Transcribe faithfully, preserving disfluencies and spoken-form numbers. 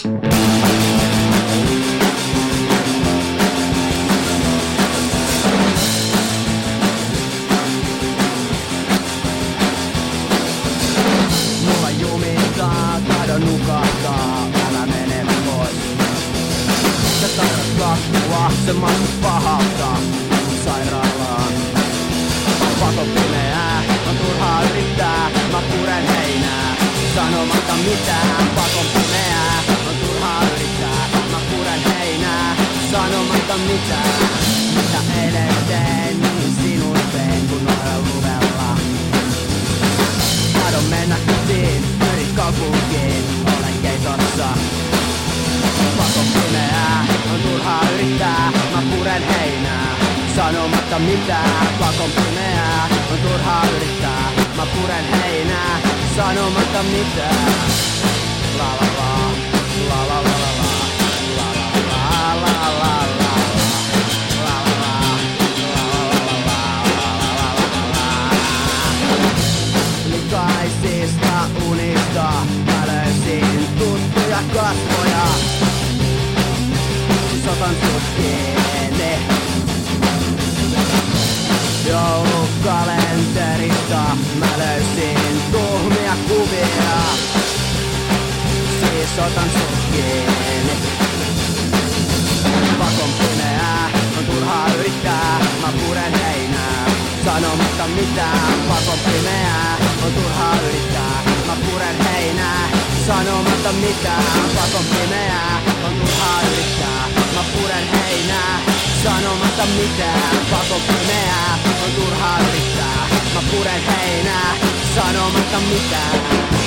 Mulla jumittaa, taidon nukahtaa, älä mene pois. Sä tarvitset kakkua, se maistuu pahalta, sairaalaan. On pakon pimeää, on turhaa yrittää, mä puren heinää. Sanomatta mitään, pakon pimeää, on turhaa yrittää, mä puren heinää. Sanomatta mitään, mitä eilen teen, niin sinun teen, kun noilla luvella. Taidon mennä kotiin, pyrin kaupunkiin, olen keitossa. Pakon pimeää, on turhaa yrittää, mä puren heinää. Sanomatta mitään, pakon pimeää, on turhaa yrittää, mä puren heinää. Sanomatta mitään. La la la, la la la la la, la la la la la la, la la la, la la la. Likaisista unista mä löysin tuttuja kasvoja. Siis otan sut kiinni. Joulukalenterista mä löysin tuhmia kuvia. Siis otan sut kiinni. Pakon pimeää, on turhaa yrittää, mä puren heinää. Sanomatta mitään, pakon pimeää, on turhaa yrittää, mä puren heinää. Sanomatta mitään, pakon pimeää, on turhaa yrittää, mä puren heinää. Sanomatta mitään, pakon pimeää, on turhaa yrittää, mä puren heinää. Sanomatta mitään.